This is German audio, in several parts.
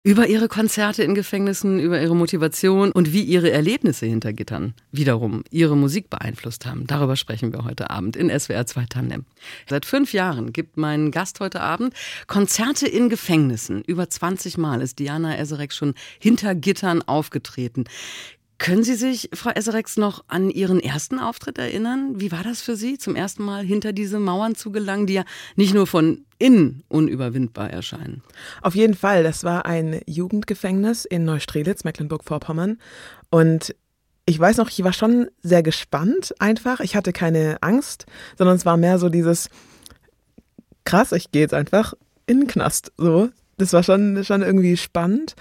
Über ihre Konzerte in Gefängnissen, über ihre Motivation und wie ihre Erlebnisse hinter Gittern wiederum ihre Musik beeinflusst haben. Darüber sprechen wir heute Abend in SWR 2 Tandem. Seit 5 Jahren gibt mein Gast heute Abend Konzerte in Gefängnissen. Über 20 Mal ist Diana Eserex schon hinter Gittern aufgetreten. Können Sie sich, Frau Eserex, noch an Ihren ersten Auftritt erinnern? Wie war das für Sie, zum ersten Mal hinter diese Mauern zu gelangen, die ja nicht nur von innen unüberwindbar erscheinen? Auf jeden Fall. Das war ein Jugendgefängnis in Neustrelitz, Mecklenburg-Vorpommern. Und ich weiß noch, ich war schon sehr gespannt einfach. Ich hatte keine Angst, sondern es war mehr so dieses, krass, ich gehe jetzt einfach in den Knast. So, das war schon irgendwie spannend.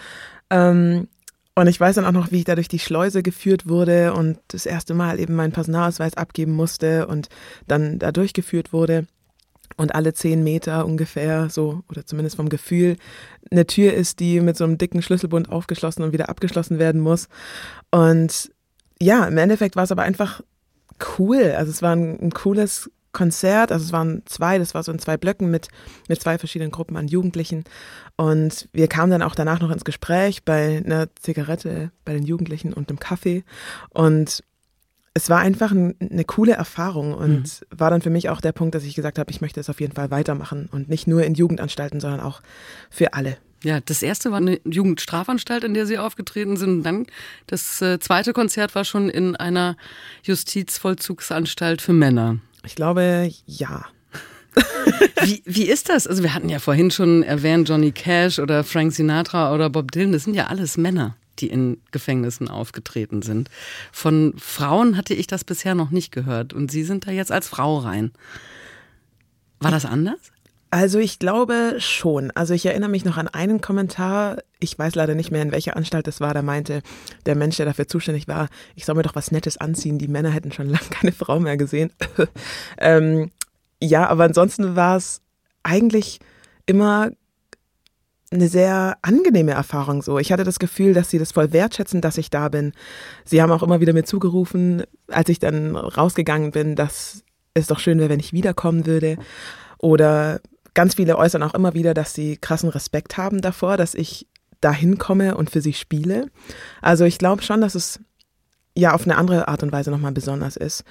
Und ich weiß dann auch noch, wie ich da durch die Schleuse geführt wurde und das erste Mal eben meinen Personalausweis abgeben musste und dann da durchgeführt wurde. Und alle 10 Meter ungefähr, so, oder zumindest vom Gefühl, eine Tür ist, die mit so einem dicken Schlüsselbund aufgeschlossen und wieder abgeschlossen werden muss. Und ja, im Endeffekt war es aber einfach cool. Also es war ein cooles Konzert, also es waren 2, das war so in 2 Blöcken mit 2 verschiedenen Gruppen an Jugendlichen. Und wir kamen dann auch danach noch ins Gespräch bei einer Zigarette bei den Jugendlichen und einem Kaffee. Und es war einfach eine coole Erfahrung und war dann für mich auch der Punkt, dass ich gesagt habe, ich möchte es auf jeden Fall weitermachen und nicht nur in Jugendanstalten, sondern auch für alle. Ja, das erste war eine Jugendstrafanstalt, in der Sie aufgetreten sind. Und dann das zweite Konzert war schon in einer Justizvollzugsanstalt für Männer. Ich glaube, ja. Wie ist das? Also wir hatten ja vorhin schon erwähnt, Johnny Cash oder Frank Sinatra oder Bob Dylan, das sind ja alles Männer, die in Gefängnissen aufgetreten sind. Von Frauen hatte ich das bisher noch nicht gehört und Sie sind da jetzt als Frau rein. War das anders? Also ich glaube schon. Also ich erinnere mich noch an einen Kommentar, ich weiß leider nicht mehr, in welcher Anstalt das war, da meinte der Mensch, der dafür zuständig war, ich soll mir doch was Nettes anziehen, die Männer hätten schon lange keine Frau mehr gesehen. Ja, aber ansonsten war es eigentlich immer eine sehr angenehme Erfahrung so. Ich hatte das Gefühl, dass sie das voll wertschätzen, dass ich da bin. Sie haben auch immer wieder mir zugerufen, als ich dann rausgegangen bin, dass es doch schön wäre, wenn ich wiederkommen würde. Oder ganz viele äußern auch immer wieder, dass sie krassen Respekt haben davor, dass ich da hinkomme und für sie spiele. Also ich glaube schon, dass es ja auf eine andere Art und Weise nochmal besonders ist.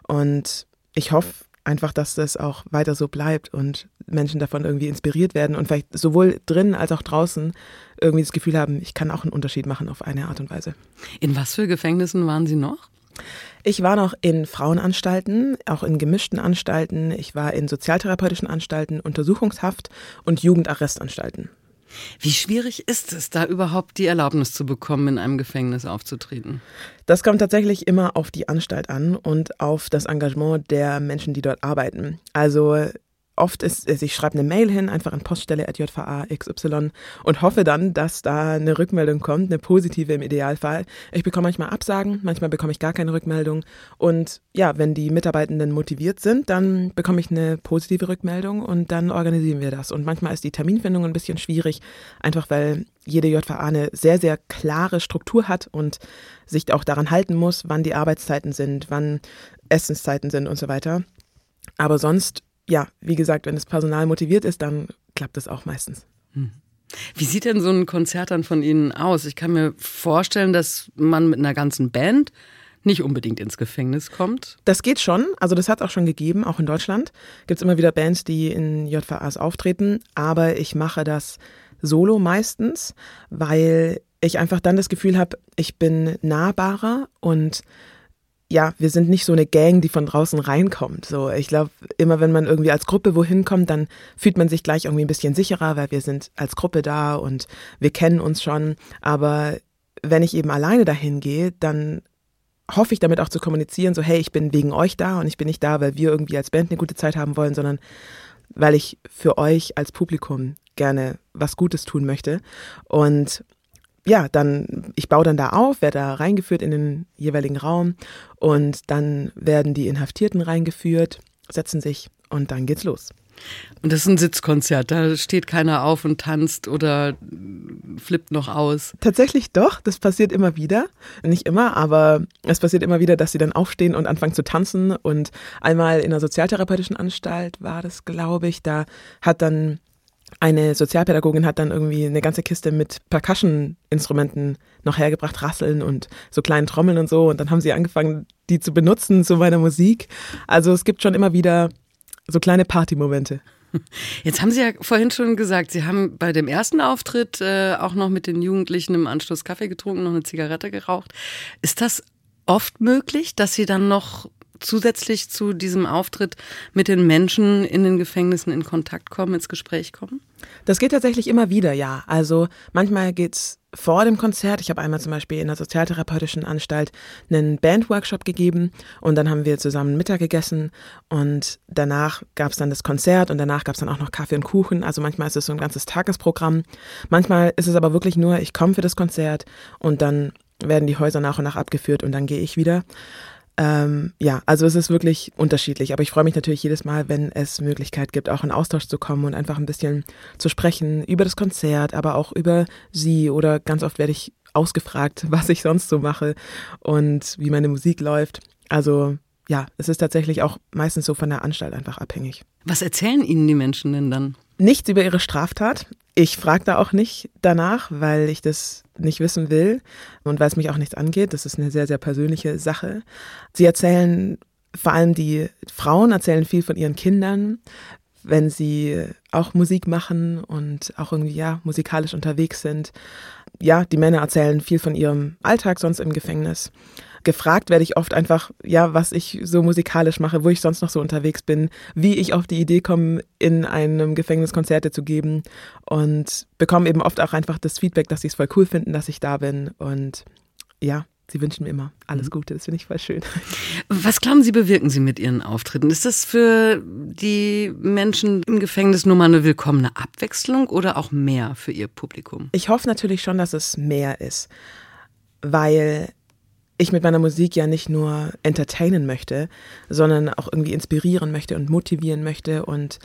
Und ich hoffe einfach, dass das auch weiter so bleibt und Menschen davon irgendwie inspiriert werden und vielleicht sowohl drin als auch draußen irgendwie das Gefühl haben, ich kann auch einen Unterschied machen auf eine Art und Weise. In was für Gefängnissen waren Sie noch? Ich war noch in Frauenanstalten, auch in gemischten Anstalten. Ich war in sozialtherapeutischen Anstalten, Untersuchungshaft und Jugendarrestanstalten. Wie schwierig ist es, da überhaupt die Erlaubnis zu bekommen, in einem Gefängnis aufzutreten? Das kommt tatsächlich immer auf die Anstalt an und auf das Engagement der Menschen, die dort arbeiten. Also oft ist es, ich schreibe eine Mail hin, einfach an Poststelle@jva XY und hoffe dann, dass da eine Rückmeldung kommt, eine positive im Idealfall. Ich bekomme manchmal Absagen, manchmal bekomme ich gar keine Rückmeldung. Und ja, wenn die Mitarbeitenden motiviert sind, dann bekomme ich eine positive Rückmeldung und dann organisieren wir das. Und manchmal ist die Terminfindung ein bisschen schwierig, einfach weil jede JVA eine sehr, sehr klare Struktur hat und sich auch daran halten muss, wann die Arbeitszeiten sind, wann Essenszeiten sind und so weiter. Aber sonst, ja, wie gesagt, wenn das Personal motiviert ist, dann klappt das auch meistens. Wie sieht denn so ein Konzert dann von Ihnen aus? Ich kann mir vorstellen, dass man mit einer ganzen Band nicht unbedingt ins Gefängnis kommt. Das geht schon, also das hat es auch schon gegeben, auch in Deutschland gibt es immer wieder Bands, die in JVAs auftreten, aber ich mache das solo meistens, weil ich einfach dann das Gefühl habe, ich bin nahbarer und ja, wir sind nicht so eine Gang, die von draußen reinkommt. So, ich glaube, immer wenn man irgendwie als Gruppe wohin kommt, dann fühlt man sich gleich irgendwie ein bisschen sicherer, weil wir sind als Gruppe da und wir kennen uns schon. Aber wenn ich eben alleine dahin gehe, dann hoffe ich damit auch zu kommunizieren, so hey, ich bin wegen euch da und ich bin nicht da, weil wir irgendwie als Band eine gute Zeit haben wollen, sondern weil ich für euch als Publikum gerne was Gutes tun möchte. Und ja, ich baue dann da auf, werde da reingeführt in den jeweiligen Raum und dann werden die Inhaftierten reingeführt, setzen sich und dann geht's los. Und das ist ein Sitzkonzert, da steht keiner auf und tanzt oder flippt noch aus? Tatsächlich doch, das passiert immer wieder. Nicht immer, aber es passiert immer wieder, dass sie dann aufstehen und anfangen zu tanzen. Und einmal in einer sozialtherapeutischen Anstalt war das, glaube ich, da hat dann eine Sozialpädagogin hat dann irgendwie eine ganze Kiste mit Percussion-Instrumenten noch hergebracht, Rasseln und so kleinen Trommeln und so. Und dann haben sie angefangen, die zu benutzen zu meiner Musik. Also es gibt schon immer wieder so kleine Partymomente. Jetzt haben Sie ja vorhin schon gesagt, Sie haben bei dem ersten Auftritt auch noch mit den Jugendlichen im Anschluss Kaffee getrunken, noch eine Zigarette geraucht. Ist das oft möglich, dass Sie dann noch zusätzlich zu diesem Auftritt mit den Menschen in den Gefängnissen in Kontakt kommen, ins Gespräch kommen? Das geht tatsächlich immer wieder, ja. Also manchmal geht's vor dem Konzert. Ich habe einmal zum Beispiel in der sozialtherapeutischen Anstalt einen Bandworkshop gegeben und dann haben wir zusammen Mittag gegessen und danach gab es dann das Konzert und danach gab es dann auch noch Kaffee und Kuchen. Also manchmal ist es so ein ganzes Tagesprogramm. Manchmal ist es aber wirklich nur, ich komme für das Konzert und dann werden die Häuser nach und nach abgeführt und dann gehe ich wieder. Ja, also es ist wirklich unterschiedlich, aber ich freue mich natürlich jedes Mal, wenn es Möglichkeit gibt, auch in Austausch zu kommen und einfach ein bisschen zu sprechen über das Konzert, aber auch über sie oder ganz oft werde ich ausgefragt, was ich sonst so mache und wie meine Musik läuft. Also ja, es ist tatsächlich auch meistens so von der Anstalt einfach abhängig. Was erzählen Ihnen die Menschen denn dann? Nichts über ihre Straftat. Ich frage da auch nicht danach, weil ich das nicht wissen will und weil es mich auch nichts angeht. Das ist eine sehr, sehr persönliche Sache. Sie erzählen, vor allem die Frauen erzählen viel von ihren Kindern, wenn sie auch Musik machen und auch irgendwie ja musikalisch unterwegs sind. Ja, die Männer erzählen viel von ihrem Alltag sonst im Gefängnis. Gefragt werde ich oft einfach, ja, was ich so musikalisch mache, wo ich sonst noch so unterwegs bin, wie ich auf die Idee komme, in einem Gefängnis Konzerte zu geben und bekomme eben oft auch einfach das Feedback, dass sie es voll cool finden, dass ich da bin und ja, sie wünschen mir immer alles Gute, das finde ich voll schön. Was glauben Sie, bewirken Sie mit Ihren Auftritten? Ist das für die Menschen im Gefängnis nur mal eine willkommene Abwechslung oder auch mehr für Ihr Publikum? Ich hoffe natürlich schon, dass es mehr ist, weil ich mit meiner Musik ja nicht nur entertainen möchte, sondern auch irgendwie inspirieren möchte und motivieren möchte und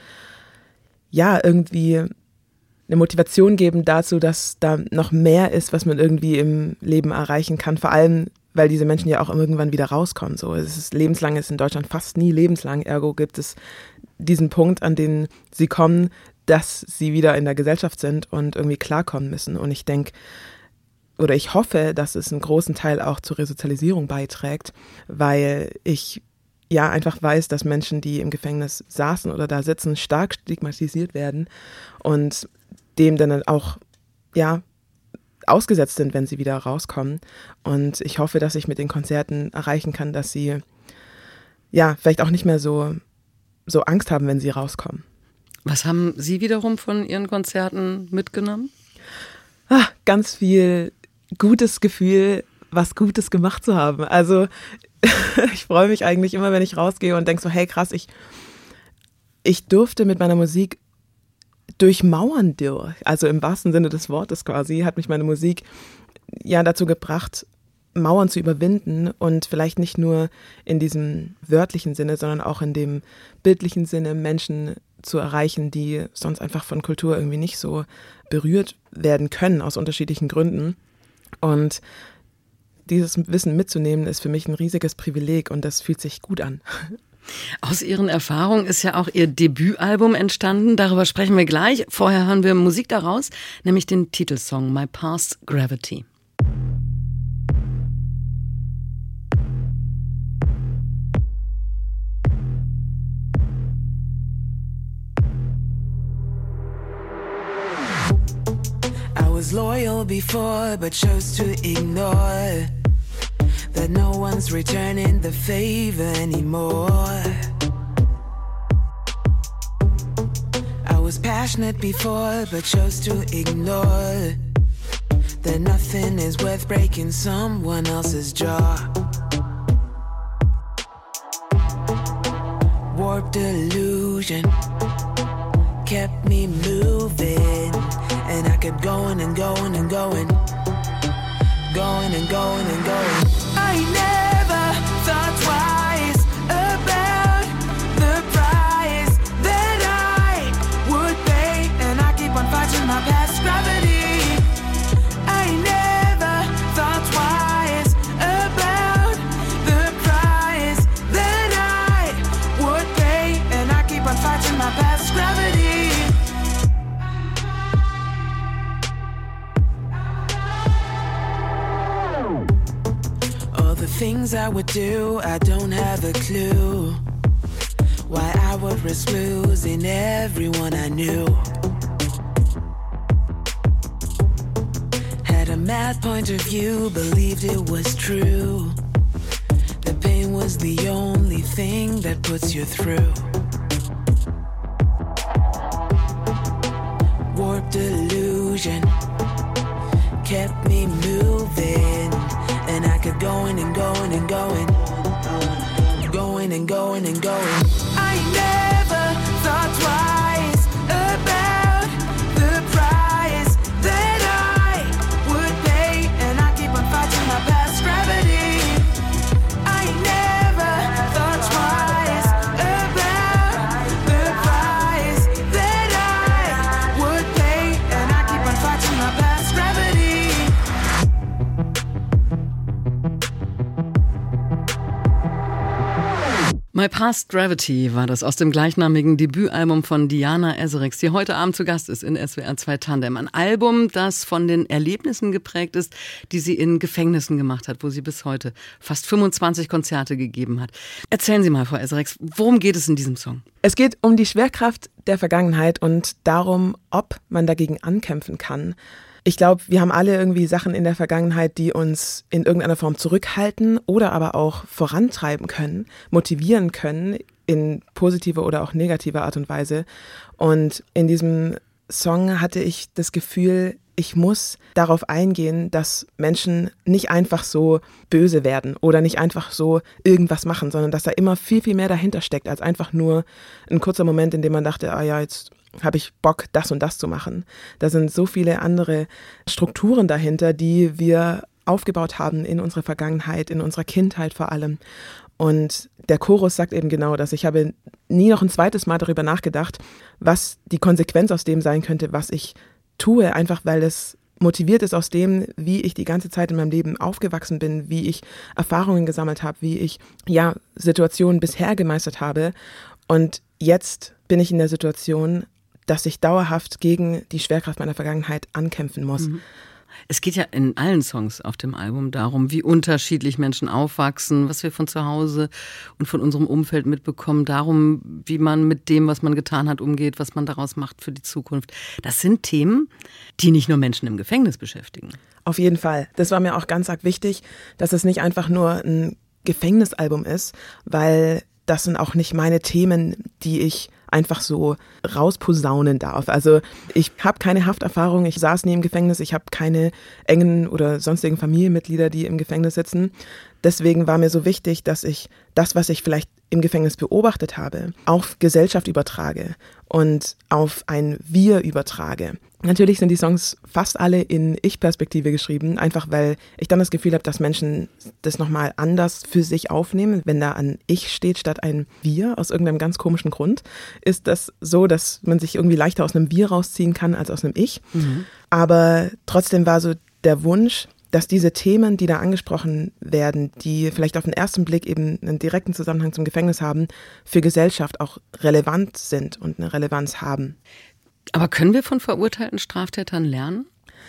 ja, irgendwie eine Motivation geben dazu, dass da noch mehr ist, was man irgendwie im Leben erreichen kann. Vor allem, weil diese Menschen ja auch irgendwann wieder rauskommen. So, es ist lebenslang, ist in Deutschland fast nie lebenslang. Ergo gibt es diesen Punkt, an den sie kommen, dass sie wieder in der Gesellschaft sind und irgendwie klarkommen müssen. Und ich denke, oder ich hoffe, dass es einen großen Teil auch zur Resozialisierung beiträgt, weil ich ja einfach weiß, dass Menschen, die im Gefängnis saßen oder da sitzen, stark stigmatisiert werden und dem dann auch ja ausgesetzt sind, wenn sie wieder rauskommen. Und ich hoffe, dass ich mit den Konzerten erreichen kann, dass sie ja vielleicht auch nicht mehr so Angst haben, wenn sie rauskommen. Was haben Sie wiederum von Ihren Konzerten mitgenommen? Ganz viel gutes Gefühl, was Gutes gemacht zu haben. Also ich freue mich eigentlich immer, wenn ich rausgehe und denke so, hey krass, ich durfte mit meiner Musik durch Mauern durch. Also im wahrsten Sinne des Wortes quasi hat mich meine Musik ja dazu gebracht, Mauern zu überwinden und vielleicht nicht nur in diesem wörtlichen Sinne, sondern auch in dem bildlichen Sinne Menschen zu erreichen, die sonst einfach von Kultur irgendwie nicht so berührt werden können, aus unterschiedlichen Gründen. Und dieses Wissen mitzunehmen, ist für mich ein riesiges Privileg und das fühlt sich gut an. Aus Ihren Erfahrungen ist ja auch Ihr Debütalbum entstanden. Darüber sprechen wir gleich. Vorher hören wir Musik daraus, nämlich den Titelsong My Past Gravity. Was loyal before but chose to ignore that no one's returning the favor anymore. I was passionate before but chose to ignore that nothing is worth breaking someone else's jaw. Warped illusion kept me moving, and I kept going and going and going, going and going and going. I never thought twice about the price that I would pay, and I keep on fighting my past gravity. I never thought twice about the price that I would pay, and I keep on fighting my past gravity. the things I would do, I don't have a clue. Why I would risk losing everyone I knew. Had a mad point of view, believed it was true. The pain was the only thing that puts you through. Warped illusion kept me moving, and I kept going and going and going, going and going and going. I never thought twice about the price that I would pay, and I keep on fighting my past gravity. I never thought twice about the price that I would pay, and I keep on fighting my past gravity. My Past Gravity war das aus dem gleichnamigen Debütalbum von Diana Eserex, die heute Abend zu Gast ist in SWR 2 Tandem. Ein Album, das von den Erlebnissen geprägt ist, die sie in Gefängnissen gemacht hat, wo sie bis heute fast 25 Konzerte gegeben hat. Erzählen Sie mal, Frau Eserex, worum geht es in diesem Song? Es geht um die Schwerkraft der Vergangenheit und darum, ob man dagegen ankämpfen kann. Ich glaube, wir haben alle irgendwie Sachen in der Vergangenheit, die uns in irgendeiner Form zurückhalten oder aber auch vorantreiben können, motivieren können in positiver oder auch negativer Art und Weise. Und in diesem Song hatte ich das Gefühl, ich muss darauf eingehen, dass Menschen nicht einfach so böse werden oder nicht einfach so irgendwas machen, sondern dass da immer viel, viel mehr dahinter steckt, als einfach nur ein kurzer Moment, in dem man dachte, ah ja, jetzt habe ich Bock, das und das zu machen. Da sind so viele andere Strukturen dahinter, die wir aufgebaut haben in unserer Vergangenheit, in unserer Kindheit vor allem. Und der Chorus sagt eben genau das. Ich habe nie noch ein zweites Mal darüber nachgedacht, was die Konsequenz aus dem sein könnte, was ich tue, einfach weil es motiviert ist aus dem, wie ich die ganze Zeit in meinem Leben aufgewachsen bin, wie ich Erfahrungen gesammelt habe, wie ich Situationen bisher gemeistert habe. Und jetzt bin ich in der Situation, dass ich dauerhaft gegen die Schwerkraft meiner Vergangenheit ankämpfen muss. Es geht ja in allen Songs auf dem Album darum, wie unterschiedlich Menschen aufwachsen, was wir von zu Hause und von unserem Umfeld mitbekommen, darum, wie man mit dem, was man getan hat, umgeht, was man daraus macht für die Zukunft. Das sind Themen, die nicht nur Menschen im Gefängnis beschäftigen. Auf jeden Fall. Das war mir auch ganz arg wichtig, dass es nicht einfach nur ein Gefängnisalbum ist, weil das sind auch nicht meine Themen, die ich einfach so rausposaunen darf. Also ich habe keine Hafterfahrung, ich saß nie im Gefängnis, ich habe keine engen oder sonstigen Familienmitglieder, die im Gefängnis sitzen. Deswegen war mir so wichtig, dass ich das, was ich vielleicht im Gefängnis beobachtet habe, auf Gesellschaft übertrage und auf ein Wir übertrage. Natürlich sind die Songs fast alle in Ich-Perspektive geschrieben, einfach weil ich dann das Gefühl habe, dass Menschen das nochmal anders für sich aufnehmen. Wenn da ein Ich steht statt ein Wir, aus irgendeinem ganz komischen Grund, ist das so, dass man sich irgendwie leichter aus einem Wir rausziehen kann als aus einem Ich. Aber trotzdem war so der Wunsch, dass diese Themen, die da angesprochen werden, die vielleicht auf den ersten Blick eben einen direkten Zusammenhang zum Gefängnis haben, für Gesellschaft auch relevant sind und eine Relevanz haben. Aber können wir von verurteilten Straftätern lernen?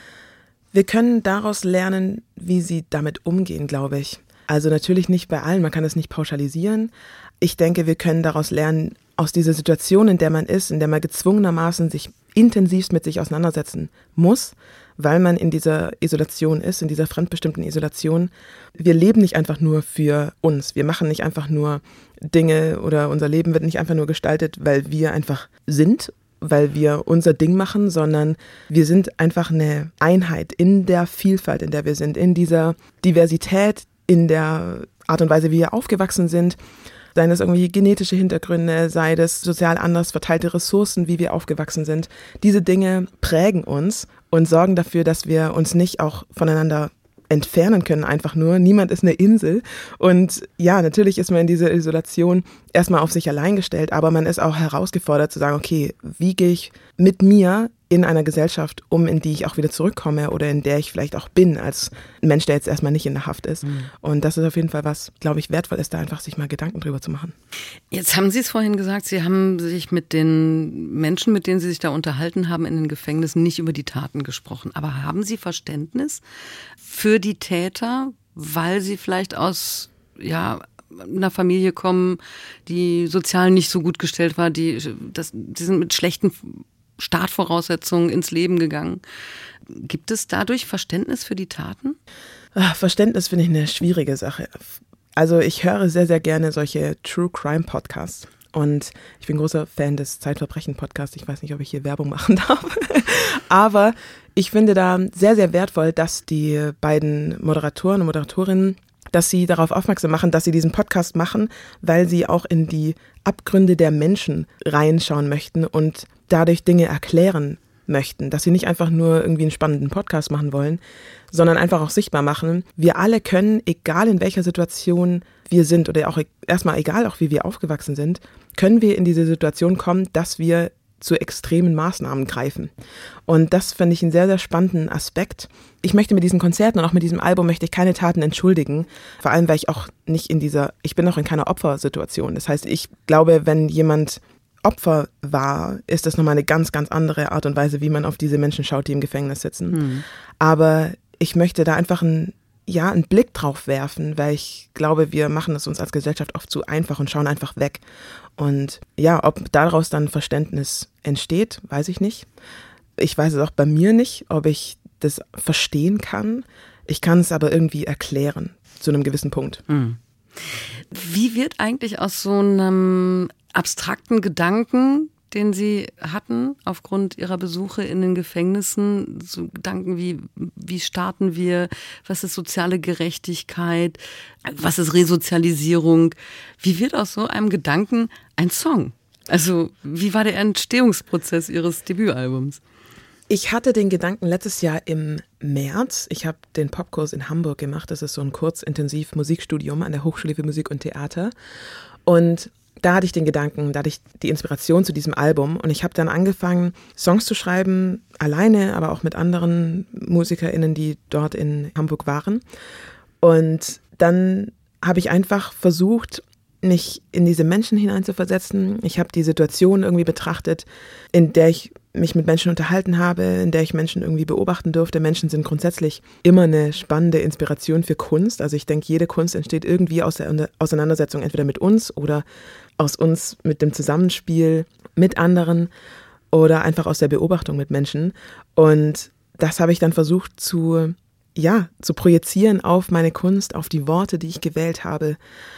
Wir können daraus lernen, wie sie damit umgehen, glaube ich. Also natürlich nicht bei allen, man kann es nicht pauschalisieren. Ich denke, wir können daraus lernen, aus dieser Situation, in der man ist, in der man gezwungenermaßen sich intensivst mit sich auseinandersetzen muss, weil man in dieser Isolation ist, in dieser fremdbestimmten Isolation. Wir leben nicht einfach nur für uns. Wir machen nicht einfach nur Dinge oder unser Leben wird nicht einfach nur gestaltet, weil wir einfach sind, weil wir unser Ding machen, sondern wir sind einfach eine Einheit in der Vielfalt, in der wir sind, in dieser Diversität, in der Art und Weise, wie wir aufgewachsen sind. Seien das irgendwie genetische Hintergründe, sei das sozial anders verteilte Ressourcen, wie wir aufgewachsen sind. Diese Dinge prägen uns und sorgen dafür, dass wir uns nicht auch voneinander entfernen können, einfach nur. Niemand ist eine Insel. Und ja, natürlich ist man in dieser Isolation erstmal auf sich allein gestellt, aber man ist auch herausgefordert zu sagen, okay, wie gehe ich mit mir in einer Gesellschaft um, in die ich auch wieder zurückkomme oder in der ich vielleicht auch bin, als Mensch, der jetzt erstmal nicht in der Haft ist. Und das ist auf jeden Fall was, glaube ich, wertvoll ist, da einfach sich mal Gedanken drüber zu machen. Jetzt haben Sie es vorhin gesagt, Sie haben sich mit den Menschen, mit denen Sie sich da unterhalten haben in den Gefängnissen, nicht über die Taten gesprochen. Aber haben Sie Verständnis für die Täter, weil sie vielleicht aus einer Familie kommen, die sozial nicht so gut gestellt war, die sind mit schlechten Startvoraussetzungen ins Leben gegangen. Gibt es dadurch Verständnis für die Taten? Verständnis finde ich eine schwierige Sache. Also ich höre sehr, sehr gerne solche True Crime Podcasts. Und ich bin großer Fan des Zeitverbrechen-Podcasts. Ich weiß nicht, ob ich hier Werbung machen darf. Aber ich finde da sehr, sehr wertvoll, dass die beiden Moderatoren und Moderatorinnen, dass sie darauf aufmerksam machen, dass sie diesen Podcast machen, weil sie auch in die Abgründe der Menschen reinschauen möchten und dadurch Dinge erklären möchten. Dass sie nicht einfach nur irgendwie einen spannenden Podcast machen wollen, sondern einfach auch sichtbar machen. Wir alle können, egal in welcher Situation wir sind oder auch erstmal egal auch wie wir aufgewachsen sind, können wir in diese Situation kommen, dass wir zu extremen Maßnahmen greifen. Und das finde ich einen sehr, sehr spannenden Aspekt. Ich möchte mit diesen Konzerten und auch mit diesem Album möchte ich keine Taten entschuldigen. Vor allem, weil ich auch nicht ich bin auch in keiner Opfersituation. Das heißt, ich glaube, wenn jemand Opfer war, ist das nochmal eine ganz, ganz andere Art und Weise, wie man auf diese Menschen schaut, die im Gefängnis sitzen. Aber ich möchte da einfach einen Blick drauf werfen, weil ich glaube, wir machen es uns als Gesellschaft oft zu einfach und schauen einfach weg. Und ja, ob daraus dann Verständnis entsteht, weiß ich nicht. Ich weiß es auch bei mir nicht, ob ich das verstehen kann. Ich kann es aber irgendwie erklären, zu einem gewissen Punkt. Wie wird eigentlich aus so einem abstrakten Gedanken, den Sie hatten aufgrund Ihrer Besuche in den Gefängnissen, so Gedanken wie starten wir, was ist soziale Gerechtigkeit, was ist Resozialisierung, wie wird aus so einem Gedanken ein Song? Also wie war der Entstehungsprozess Ihres Debütalbums? Ich hatte den Gedanken letztes Jahr im März. Ich habe den Popkurs in Hamburg gemacht. Das ist so ein kurzintensiv Musikstudium an der Hochschule für Musik und Theater. Und da hatte ich den Gedanken, da hatte ich die Inspiration zu diesem Album. Und ich habe dann angefangen, Songs zu schreiben, alleine, aber auch mit anderen MusikerInnen, die dort in Hamburg waren. Und dann habe ich einfach versucht, mich in diese Menschen hineinzuversetzen. Ich habe die Situation irgendwie betrachtet, in der ich mich mit Menschen unterhalten habe, in der ich Menschen irgendwie beobachten durfte. Menschen sind grundsätzlich immer eine spannende Inspiration für Kunst. Also ich denke, jede Kunst entsteht irgendwie aus der Auseinandersetzung entweder mit uns oder aus uns mit dem Zusammenspiel mit anderen oder einfach aus der Beobachtung mit Menschen. Und das habe ich dann versucht zu projizieren auf meine Kunst, auf die Worte, die ich gewählt habe.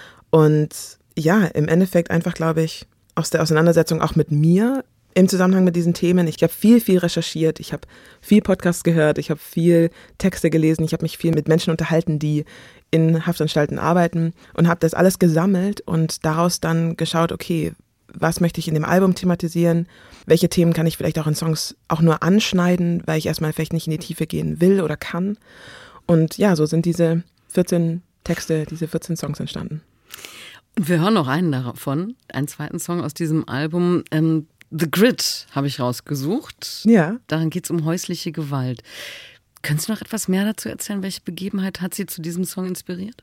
Und ja, im Endeffekt einfach, glaube ich, aus der Auseinandersetzung auch mit mir im Zusammenhang mit diesen Themen. Ich habe viel recherchiert, ich habe viel Podcasts gehört, ich habe viel Texte gelesen, ich habe mich viel mit Menschen unterhalten, die in Haftanstalten arbeiten und habe das alles gesammelt und daraus dann geschaut, okay, was möchte ich in dem Album thematisieren, welche Themen kann ich vielleicht auch in Songs auch nur anschneiden, weil ich erstmal vielleicht nicht in die Tiefe gehen will oder kann. Und ja, so sind diese 14 Texte, diese 14 Songs entstanden. Und wir hören noch einen davon, einen zweiten Song aus diesem Album. The Grid habe ich rausgesucht. Ja. Darin geht es um häusliche Gewalt. Können Sie noch etwas mehr dazu erzählen? Welche Begebenheit hat Sie zu diesem Song inspiriert?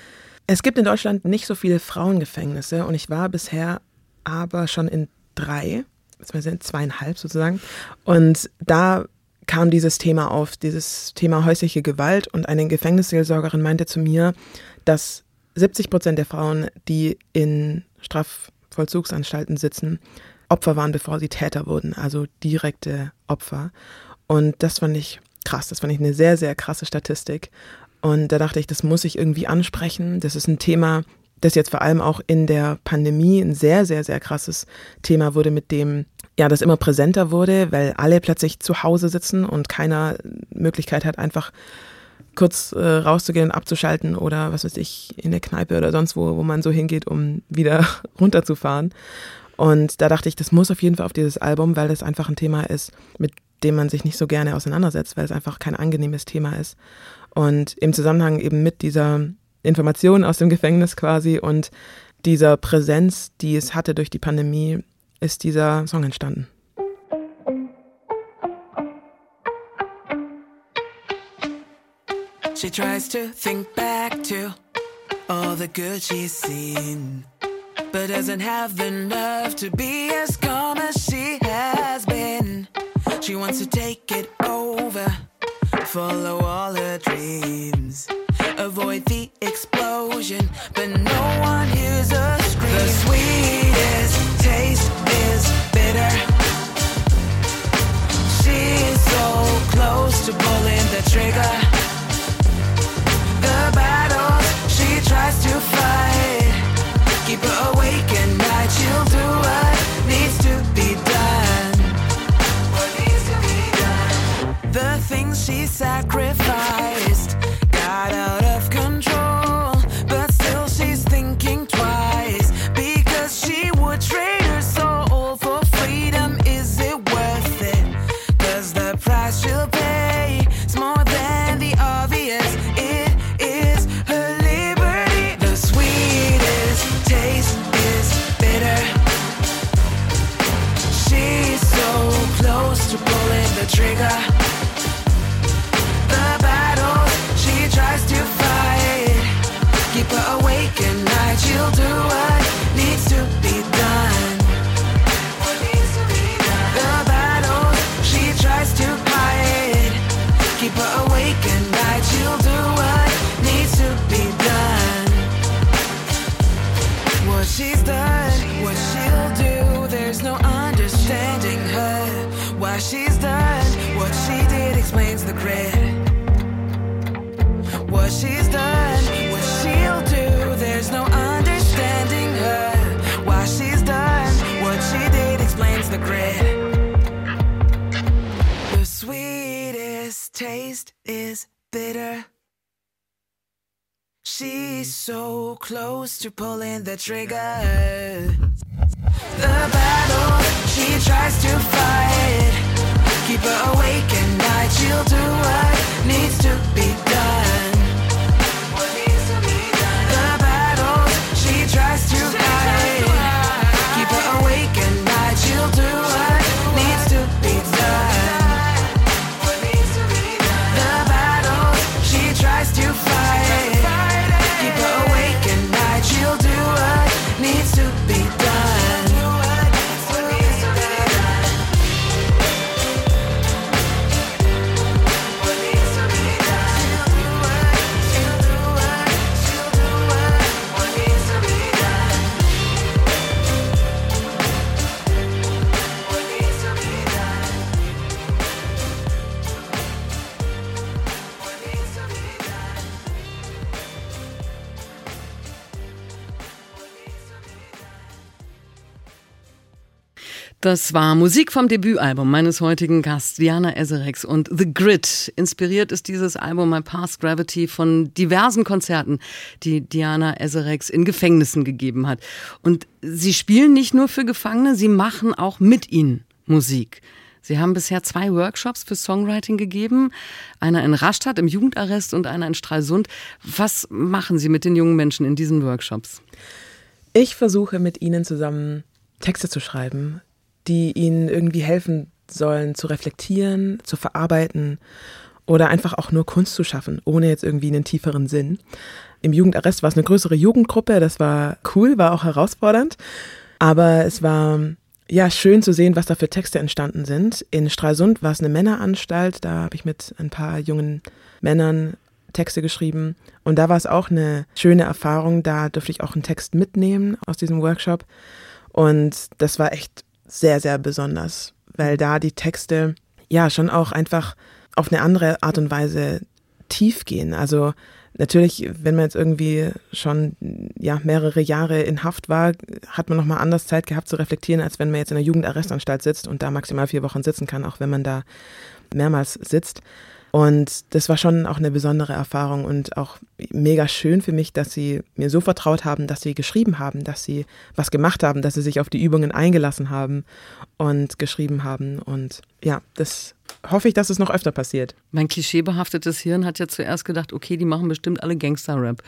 Es gibt in Deutschland nicht so viele Frauengefängnisse und ich war bisher aber schon in 3, beziehungsweise 2,5 sozusagen. Und da kam dieses Thema auf, dieses Thema häusliche Gewalt, und eine Gefängnisseelsorgerin meinte zu mir, dass 70% der Frauen, die in Strafvollzugsanstalten sitzen, Opfer waren, bevor sie Täter wurden, also direkte Opfer. Und das fand ich krass, das fand ich eine sehr, sehr krasse Statistik. Und da dachte ich, das muss ich irgendwie ansprechen. Das ist ein Thema, das jetzt vor allem auch in der Pandemie ein sehr, sehr, sehr krasses Thema wurde, mit dem das immer präsenter wurde, weil alle plötzlich zu Hause sitzen und keiner Möglichkeit hat, einfach kurz rauszugehen und abzuschalten oder was weiß ich, in der Kneipe oder sonst wo man so hingeht, um wieder runterzufahren. Und da dachte ich, das muss auf jeden Fall auf dieses Album, weil das einfach ein Thema ist, mit dem man sich nicht so gerne auseinandersetzt, weil es einfach kein angenehmes Thema ist. Und im Zusammenhang eben mit dieser Information aus dem Gefängnis quasi und dieser Präsenz, die es hatte durch die Pandemie, ist dieser Song entstanden. She tries to think back to all the good she's seen, but doesn't have the nerve to be as calm as she has been. She wants to take it over, follow all her dreams, avoid what she's done, what she'll do. There's no understanding her. Why she's done what she did explains the grit. The sweetest taste is bitter. She's so close to pulling the trigger. The battle she tries to fight, keep her awake at night. She'll do what needs to be done. The battle she tries to fight, keep her awake at night. She'll do what needs to be done. The battle she tries to fight, keep her awake at night. She'll do what needs to be done. Das war Musik vom Debütalbum meines heutigen Gastes Diana Eserex und The Grit. Inspiriert ist dieses Album My Past Gravity von diversen Konzerten, die Diana Eserex in Gefängnissen gegeben hat. Und sie spielen nicht nur für Gefangene, sie machen auch mit ihnen Musik. Sie haben bisher 2 Workshops für Songwriting gegeben, einer in Rastatt im Jugendarrest und einer in Stralsund. Was machen Sie mit den jungen Menschen in diesen Workshops? Ich versuche mit ihnen zusammen Texte zu schreiben, die ihnen irgendwie helfen sollen, zu reflektieren, zu verarbeiten oder einfach auch nur Kunst zu schaffen, ohne jetzt irgendwie einen tieferen Sinn. Im Jugendarrest war es eine größere Jugendgruppe, das war cool, war auch herausfordernd, aber es war ja schön zu sehen, was da für Texte entstanden sind. In Stralsund war es eine Männeranstalt, da habe ich mit ein paar jungen Männern Texte geschrieben und da war es auch eine schöne Erfahrung, da durfte ich auch einen Text mitnehmen aus diesem Workshop und das war echt sehr, sehr besonders, weil da die Texte ja schon auch einfach auf eine andere Art und Weise tief gehen. Also natürlich, wenn man jetzt irgendwie schon ja mehrere Jahre in Haft war, hat man nochmal anders Zeit gehabt zu reflektieren, als wenn man jetzt in einer Jugendarrestanstalt sitzt und da maximal 4 Wochen sitzen kann, auch wenn man da mehrmals sitzt. Und das war schon auch eine besondere Erfahrung und auch mega schön für mich, dass sie mir so vertraut haben, dass sie geschrieben haben, dass sie was gemacht haben, dass sie sich auf die Übungen eingelassen haben und geschrieben haben. Und ja, das hoffe ich, dass es noch öfter passiert. Mein klischeebehaftetes Hirn hat ja zuerst gedacht, okay, die machen bestimmt alle Gangster-Rap.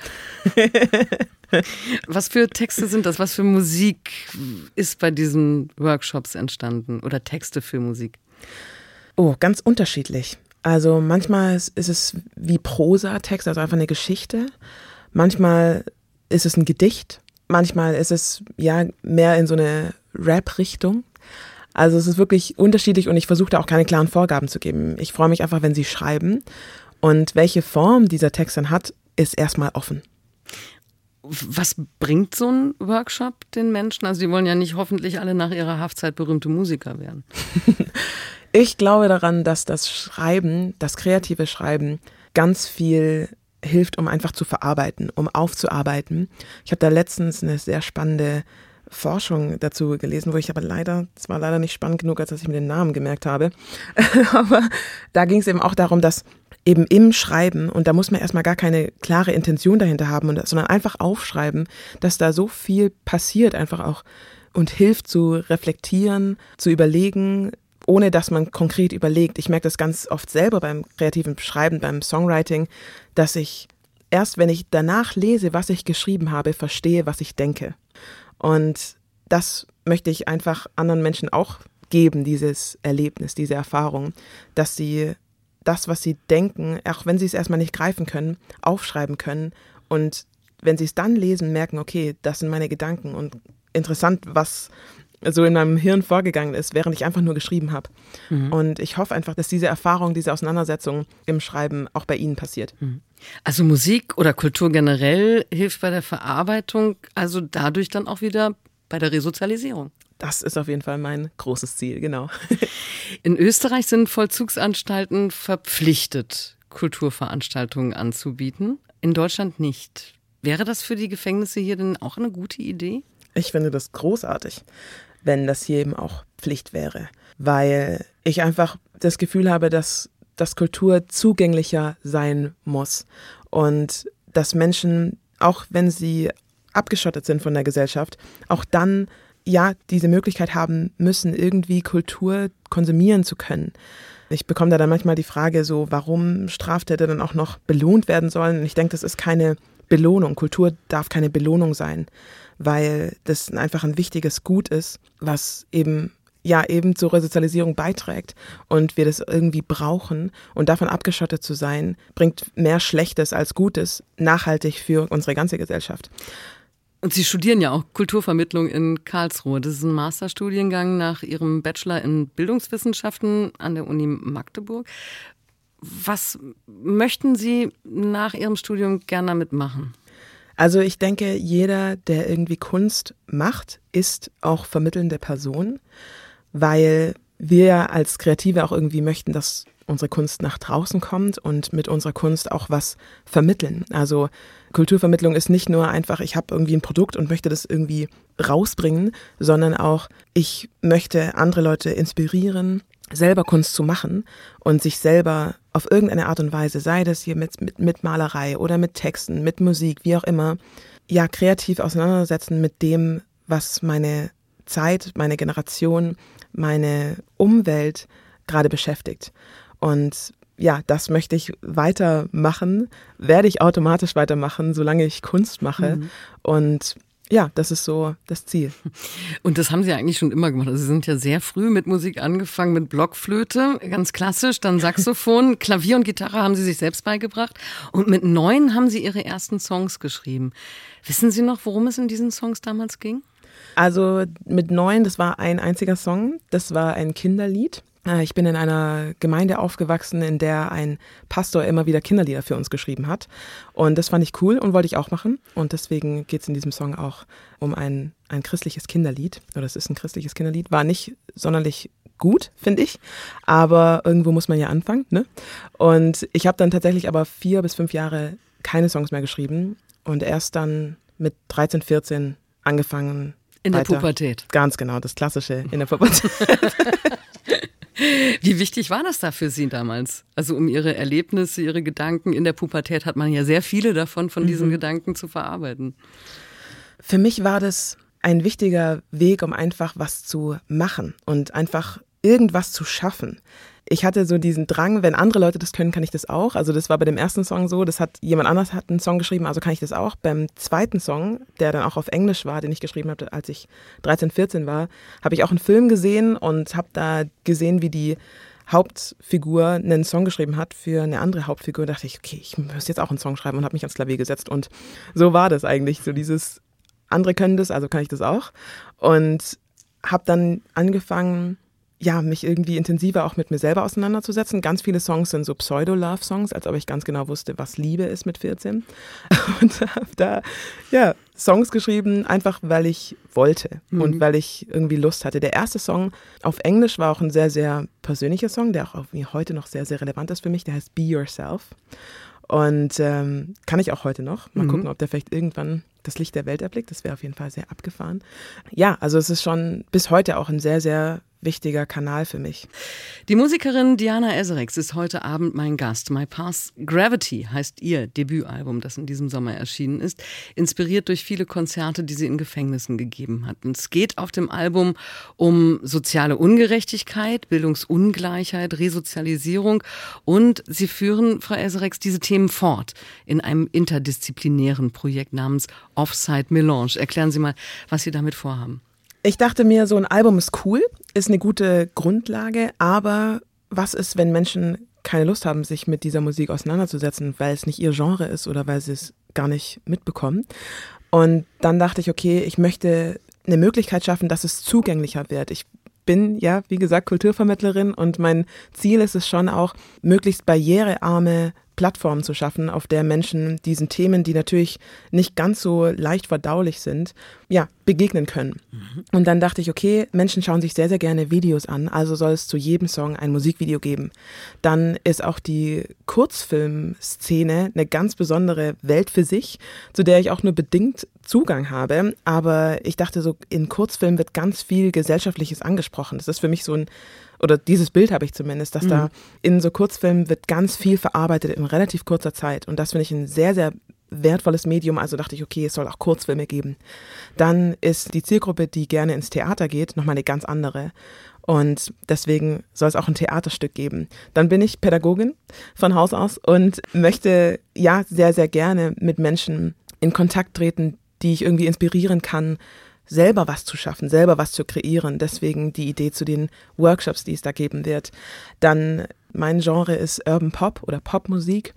Was für Texte sind das? Was für Musik ist bei diesen Workshops entstanden? Oder Texte für Musik? Oh, ganz unterschiedlich. Also manchmal ist es wie Prosatext, also einfach eine Geschichte. Manchmal ist es ein Gedicht. Manchmal ist es ja mehr in so eine Rap-Richtung. Also es ist wirklich unterschiedlich und ich versuche da auch keine klaren Vorgaben zu geben. Ich freue mich einfach, wenn sie schreiben. Und welche Form dieser Text dann hat, ist erstmal offen. Was bringt so ein Workshop den Menschen? Also die wollen ja nicht hoffentlich alle nach ihrer Haftzeit berühmte Musiker werden. Ich glaube daran, dass das Schreiben, das kreative Schreiben ganz viel hilft, um einfach zu verarbeiten, um aufzuarbeiten. Ich habe da letztens eine sehr spannende Forschung dazu gelesen, wo ich aber es war leider nicht spannend genug, als dass ich mir den Namen gemerkt habe. Aber da ging es eben auch darum, dass eben im Schreiben, und da muss man erstmal gar keine klare Intention dahinter haben, sondern einfach aufschreiben, dass da so viel passiert einfach auch und hilft zu reflektieren, zu überlegen, ohne dass man konkret überlegt. Ich merke das ganz oft selber beim kreativen Schreiben, beim Songwriting, dass ich erst, wenn ich danach lese, was ich geschrieben habe, verstehe, was ich denke. Und das möchte ich einfach anderen Menschen auch geben, dieses Erlebnis, diese Erfahrung, dass sie das, was sie denken, auch wenn sie es erstmal nicht greifen können, aufschreiben können. Und wenn sie es dann lesen, merken, okay, das sind meine Gedanken und interessant, was so in meinem Hirn vorgegangen ist, während ich einfach nur geschrieben habe. Mhm. Und ich hoffe einfach, dass diese Erfahrung, diese Auseinandersetzung im Schreiben auch bei Ihnen passiert. Mhm. Also Musik oder Kultur generell hilft bei der Verarbeitung, also dadurch dann auch wieder bei der Resozialisierung. Das ist auf jeden Fall mein großes Ziel, genau. In Österreich sind Vollzugsanstalten verpflichtet, Kulturveranstaltungen anzubieten, in Deutschland nicht. Wäre das für die Gefängnisse hier denn auch eine gute Idee? Ich finde das großartig, wenn das hier eben auch Pflicht wäre, weil ich einfach das Gefühl habe, dass Kultur zugänglicher sein muss und dass Menschen, auch wenn sie abgeschottet sind von der Gesellschaft, auch dann ja diese Möglichkeit haben müssen, irgendwie Kultur konsumieren zu können. Ich bekomme da dann manchmal die Frage so, warum Straftäter dann auch noch belohnt werden sollen. Und ich denke, das ist keine Belohnung. Kultur darf keine Belohnung sein, weil das einfach ein wichtiges Gut ist, was eben zur Resozialisierung beiträgt und wir das irgendwie brauchen. Und davon abgeschottet zu sein, bringt mehr Schlechtes als Gutes nachhaltig für unsere ganze Gesellschaft. Und Sie studieren ja auch Kulturvermittlung in Karlsruhe. Das ist ein Masterstudiengang nach Ihrem Bachelor in Bildungswissenschaften an der Uni Magdeburg. Was möchten Sie nach Ihrem Studium gerne damit machen? Also ich denke, jeder, der irgendwie Kunst macht, ist auch vermittelnde Person, weil wir als Kreative auch irgendwie möchten, dass unsere Kunst nach draußen kommt und mit unserer Kunst auch was vermitteln. Also Kulturvermittlung ist nicht nur einfach, ich habe irgendwie ein Produkt und möchte das irgendwie rausbringen, sondern auch, ich möchte andere Leute inspirieren, selber Kunst zu machen und sich selber auf irgendeine Art und Weise, sei das hier mit Malerei oder mit Texten, mit Musik, wie auch immer, ja, kreativ auseinandersetzen mit dem, was meine Zeit, meine Generation, meine Umwelt gerade beschäftigt. Und ja, das möchte ich weitermachen, werde ich automatisch weitermachen, solange ich Kunst mache. Und ja, das ist so das Ziel. Und das haben Sie eigentlich schon immer gemacht. Also Sie sind ja sehr früh mit Musik angefangen, mit Blockflöte, ganz klassisch, dann Saxophon, Klavier und Gitarre haben Sie sich selbst beigebracht. Und mit 9 haben Sie Ihre ersten Songs geschrieben. Wissen Sie noch, worum es in diesen Songs damals ging? Also mit 9, das war ein einziger Song, das war ein Kinderlied. Ich bin in einer Gemeinde aufgewachsen, in der ein Pastor immer wieder Kinderlieder für uns geschrieben hat. Und das fand ich cool und wollte ich auch machen. Und deswegen geht es in diesem Song auch um ein christliches Kinderlied. Oder es ist ein christliches Kinderlied. War nicht sonderlich gut, finde ich. Aber irgendwo muss man ja anfangen, ne? Und ich habe dann tatsächlich aber 4 bis 5 Jahre keine Songs mehr geschrieben. Und erst dann mit 13, 14 angefangen. In der Pubertät. Ganz genau, das Klassische in der Pubertät. Wie wichtig war das da für Sie damals? Also um Ihre Erlebnisse, Ihre Gedanken in der Pubertät hat man ja sehr viele davon, von diesen Gedanken zu verarbeiten. Für mich war das ein wichtiger Weg, um einfach was zu machen und einfach irgendwas zu schaffen. Ich hatte so diesen Drang, wenn andere Leute das können, kann ich das auch. Also das war bei dem ersten Song so, jemand anders hat einen Song geschrieben, also kann ich das auch. Beim zweiten Song, der dann auch auf Englisch war, den ich geschrieben habe, als ich 13, 14 war, habe ich auch einen Film gesehen und habe da gesehen, wie die Hauptfigur einen Song geschrieben hat für eine andere Hauptfigur. Da dachte ich, okay, ich muss jetzt auch einen Song schreiben und habe mich ans Klavier gesetzt. Und so war das eigentlich, so dieses, andere können das, also kann ich das auch. Und habe dann angefangen, ja, mich irgendwie intensiver auch mit mir selber auseinanderzusetzen. Ganz viele Songs sind so Pseudo-Love-Songs, als ob ich ganz genau wusste, was Liebe ist mit 14. Und habe da, ja, Songs geschrieben, einfach weil ich wollte und weil ich irgendwie Lust hatte. Der erste Song auf Englisch war auch ein sehr, sehr persönlicher Song, der auch heute noch sehr, sehr relevant ist für mich. Der heißt Be Yourself. Und kann ich auch heute noch. Mal gucken, ob der vielleicht irgendwann das Licht der Welt erblickt. Das wäre auf jeden Fall sehr abgefahren. Ja, also es ist schon bis heute auch ein sehr, sehr wichtiger Kanal für mich. Die Musikerin Diana Eserex ist heute Abend mein Gast. My Past Gravity heißt ihr Debütalbum, das in diesem Sommer erschienen ist, inspiriert durch viele Konzerte, die sie in Gefängnissen gegeben hat. Und es geht auf dem Album um soziale Ungerechtigkeit, Bildungsungleichheit, Resozialisierung und sie führen, Frau Eserex, diese Themen fort in einem interdisziplinären Projekt namens Offside Melange. Erklären Sie mal, was Sie damit vorhaben. Ich dachte mir, so ein Album ist cool, ist eine gute Grundlage, aber was ist, wenn Menschen keine Lust haben, sich mit dieser Musik auseinanderzusetzen, weil es nicht ihr Genre ist oder weil sie es gar nicht mitbekommen? Und dann dachte ich, okay, ich möchte eine Möglichkeit schaffen, dass es zugänglicher wird. Ich bin ja, wie gesagt, Kulturvermittlerin und mein Ziel ist es schon auch, möglichst barrierearme Plattformen zu schaffen, auf der Menschen diesen Themen, die natürlich nicht ganz so leicht verdaulich sind, ja, begegnen können. Und dann dachte ich, okay, Menschen schauen sich sehr, sehr gerne Videos an, also soll es zu jedem Song ein Musikvideo geben. Dann ist auch die Kurzfilmszene eine ganz besondere Welt für sich, zu der ich auch nur bedingt Zugang habe. Aber ich dachte so, in Kurzfilmen wird ganz viel Gesellschaftliches angesprochen. Das ist für mich so oder dieses Bild habe ich zumindest, dass da in so Kurzfilmen wird ganz viel verarbeitet in relativ kurzer Zeit. Und das finde ich ein sehr, sehr wertvolles Medium. Also dachte ich, okay, es soll auch Kurzfilme geben. Dann ist die Zielgruppe, die gerne ins Theater geht, nochmal eine ganz andere. Und deswegen soll es auch ein Theaterstück geben. Dann bin ich Pädagogin von Haus aus und möchte ja sehr, sehr gerne mit Menschen in Kontakt treten, die ich irgendwie inspirieren kann, selber was zu schaffen, selber was zu kreieren. Deswegen die Idee zu den Workshops, die es da geben wird. Dann mein Genre ist Urban Pop oder Popmusik.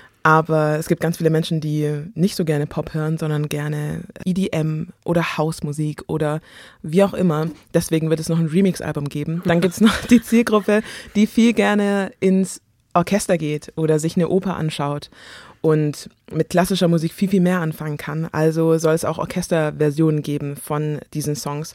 Aber es gibt ganz viele Menschen, die nicht so gerne Pop hören, sondern gerne EDM oder Housemusik oder wie auch immer. Deswegen wird es noch ein Remix-Album geben. Dann gibt es noch die Zielgruppe, die viel gerne ins Orchester geht oder sich eine Oper anschaut und mit klassischer Musik viel, viel mehr anfangen kann. Also soll es auch Orchesterversionen geben von diesen Songs.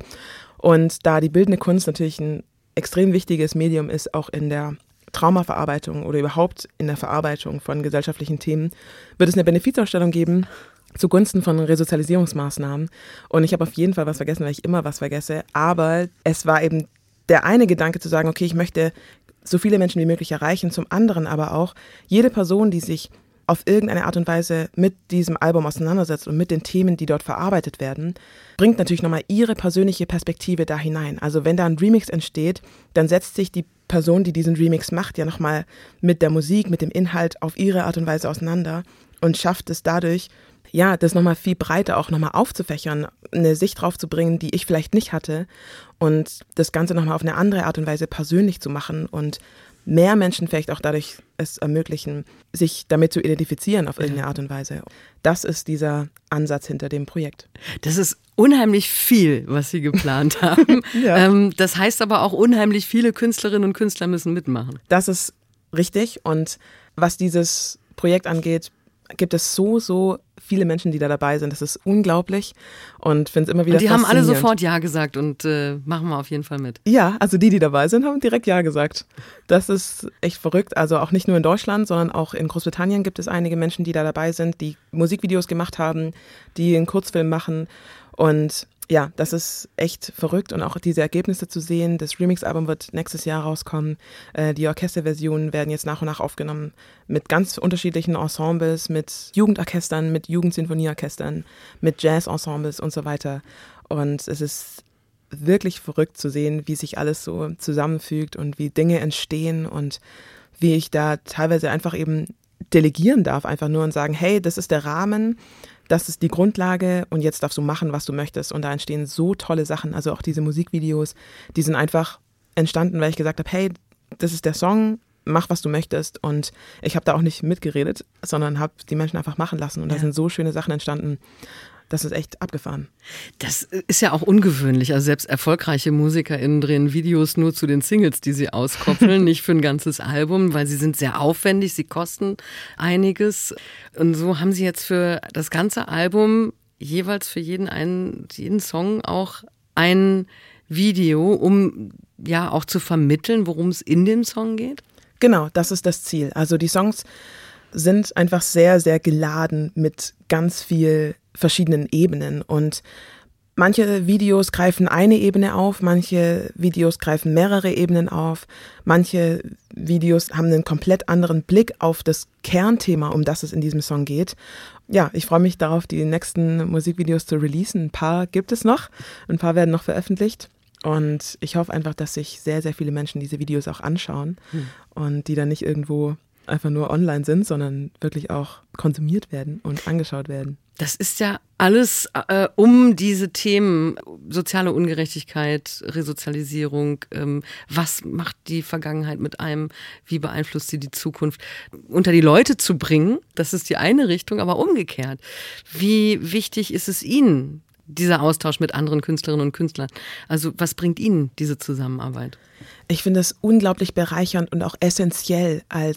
Und da die bildende Kunst natürlich ein extrem wichtiges Medium ist, auch in der Traumaverarbeitung oder überhaupt in der Verarbeitung von gesellschaftlichen Themen, wird es eine Benefizausstellung geben zugunsten von Resozialisierungsmaßnahmen. Und ich habe auf jeden Fall was vergessen, weil ich immer was vergesse. Aber es war eben der eine Gedanke zu sagen, okay, ich möchte so viele Menschen wie möglich erreichen. Zum anderen aber auch jede Person, die sich auf irgendeine Art und Weise mit diesem Album auseinandersetzt und mit den Themen, die dort verarbeitet werden, bringt natürlich nochmal ihre persönliche Perspektive da hinein. Also wenn da ein Remix entsteht, dann setzt sich die Person, die diesen Remix macht, ja nochmal mit der Musik, mit dem Inhalt auf ihre Art und Weise auseinander und schafft es dadurch, ja, das nochmal viel breiter auch nochmal aufzufächern, eine Sicht drauf zu bringen, die ich vielleicht nicht hatte und das Ganze nochmal auf eine andere Art und Weise persönlich zu machen und mehr Menschen vielleicht auch dadurch es ermöglichen, sich damit zu identifizieren auf irgendeine Art und Weise. Das ist dieser Ansatz hinter dem Projekt. Das ist unheimlich viel, was Sie geplant haben. Ja. Das heißt aber auch, unheimlich viele Künstlerinnen und Künstler müssen mitmachen. Das ist richtig. Und was dieses Projekt angeht, gibt es so viele Menschen, die da dabei sind. Das ist unglaublich und finde es immer wieder faszinierend. Und die haben alle sofort Ja gesagt und machen wir auf jeden Fall mit. Ja, also die dabei sind, haben direkt Ja gesagt. Das ist echt verrückt. Also auch nicht nur in Deutschland, sondern auch in Großbritannien gibt es einige Menschen, die da dabei sind, die Musikvideos gemacht haben, die einen Kurzfilm machen. Und ja, das ist echt verrückt und auch diese Ergebnisse zu sehen. Das Remix-Album wird nächstes Jahr rauskommen. Die Orchesterversionen werden jetzt nach und nach aufgenommen mit ganz unterschiedlichen Ensembles, mit Jugendorchestern, mit Jugendsinfonieorchestern, mit Jazz-Ensembles und so weiter. Und es ist wirklich verrückt zu sehen, wie sich alles so zusammenfügt und wie Dinge entstehen und wie ich da teilweise einfach eben delegieren darf, einfach nur und sagen, hey, das ist der Rahmen, das ist die Grundlage und jetzt darfst du machen, was du möchtest. Und da entstehen so tolle Sachen, also auch diese Musikvideos, die sind einfach entstanden, weil ich gesagt habe, hey, das ist der Song, mach, was du möchtest. Und ich habe da auch nicht mitgeredet, sondern habe die Menschen einfach machen lassen. Und da sind so schöne Sachen entstanden. Das ist echt abgefahren. Das ist ja auch ungewöhnlich. Also selbst erfolgreiche MusikerInnen drehen Videos nur zu den Singles, die sie auskoppeln, nicht für ein ganzes Album, weil sie sind sehr aufwendig, sie kosten einiges. Und so haben sie jetzt für das ganze Album jeweils für jeden Song auch ein Video, um ja auch zu vermitteln, worum es in dem Song geht? Genau, das ist das Ziel. Also die Songs sind einfach sehr, sehr geladen mit ganz viel verschiedenen Ebenen und manche Videos greifen eine Ebene auf, manche Videos greifen mehrere Ebenen auf, manche Videos haben einen komplett anderen Blick auf das Kernthema, um das es in diesem Song geht. Ja, ich freue mich darauf, die nächsten Musikvideos zu releasen. Ein paar gibt es noch, ein paar werden noch veröffentlicht. Und ich hoffe einfach, dass sich sehr, sehr viele Menschen diese Videos auch anschauen und die dann nicht irgendwo einfach nur online sind, sondern wirklich auch konsumiert werden und angeschaut werden. Das ist ja alles um diese Themen, soziale Ungerechtigkeit, Resozialisierung, was macht die Vergangenheit mit einem, wie beeinflusst sie die Zukunft, unter die Leute zu bringen, das ist die eine Richtung, aber umgekehrt. Wie wichtig ist es Ihnen, dieser Austausch mit anderen Künstlerinnen und Künstlern? Also was bringt Ihnen diese Zusammenarbeit? Ich finde es unglaublich bereichernd und auch essentiell als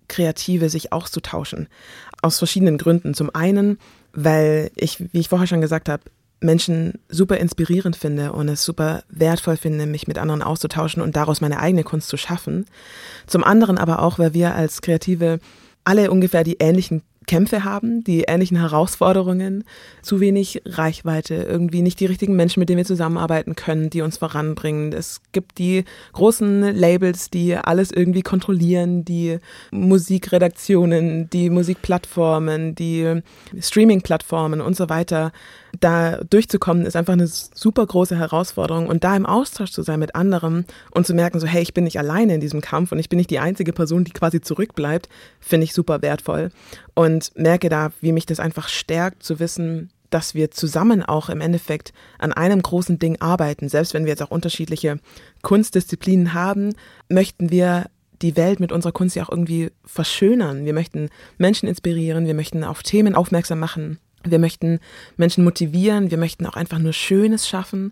Kreative sich auszutauschen. Aus verschiedenen Gründen. Zum einen, weil ich, wie ich vorher schon gesagt habe, Menschen super inspirierend finde und es super wertvoll finde, mich mit anderen auszutauschen und daraus meine eigene Kunst zu schaffen. Zum anderen aber auch, weil wir als Kreative alle ungefähr die ähnlichen Kämpfe haben, die ähnlichen Herausforderungen, zu wenig Reichweite, irgendwie nicht die richtigen Menschen, mit denen wir zusammenarbeiten können, die uns voranbringen. Es gibt die großen Labels, die alles irgendwie kontrollieren, die Musikredaktionen, die Musikplattformen, die Streaming-Plattformen und so weiter. Da durchzukommen ist einfach eine super große Herausforderung und da im Austausch zu sein mit anderen und zu merken, so hey, ich bin nicht alleine in diesem Kampf und ich bin nicht die einzige Person, die quasi zurückbleibt, finde ich super wertvoll und merke da, wie mich das einfach stärkt, zu wissen, dass wir zusammen auch im Endeffekt an einem großen Ding arbeiten. Selbst wenn wir jetzt auch unterschiedliche Kunstdisziplinen haben, möchten wir die Welt mit unserer Kunst ja auch irgendwie verschönern. Wir möchten Menschen inspirieren, wir möchten auf Themen aufmerksam machen. Wir möchten Menschen motivieren, wir möchten auch einfach nur Schönes schaffen,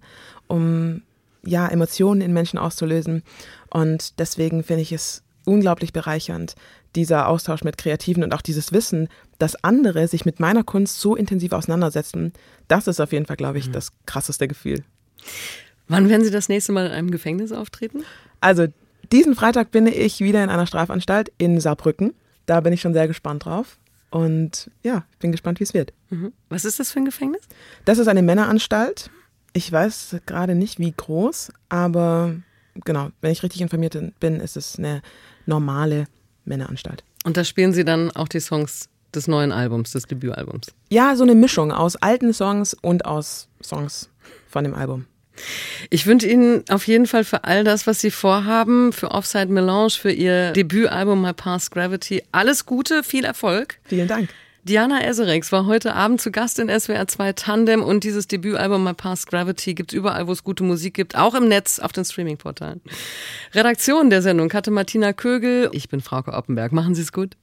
um ja Emotionen in Menschen auszulösen. Und deswegen finde ich es unglaublich bereichernd, dieser Austausch mit Kreativen und auch dieses Wissen, dass andere sich mit meiner Kunst so intensiv auseinandersetzen. Das ist auf jeden Fall, glaube ich, das krasseste Gefühl. Wann werden Sie das nächste Mal in einem Gefängnis auftreten? Also diesen Freitag bin ich wieder in einer Strafanstalt in Saarbrücken. Da bin ich schon sehr gespannt drauf. Und ja, ich bin gespannt, wie es wird. Was ist das für ein Gefängnis? Das ist eine Männeranstalt. Ich weiß gerade nicht, wie groß, aber genau, wenn ich richtig informiert bin, ist es eine normale Männeranstalt. Und da spielen Sie dann auch die Songs des neuen Albums, des Debütalbums? Ja, so eine Mischung aus alten Songs und aus Songs von dem Album. Ich wünsche Ihnen auf jeden Fall für all das, was Sie vorhaben, für Offside Melange, für Ihr Debütalbum My Past Gravity, alles Gute, viel Erfolg. Vielen Dank. Diana Eserex war heute Abend zu Gast in SWR 2 Tandem und dieses Debütalbum My Past Gravity gibt es überall, wo es gute Musik gibt, auch im Netz, auf den Streamingportalen. Redaktion der Sendung hatte Martina Kögel. Ich bin Frauke Oppenberg. Machen Sie es gut.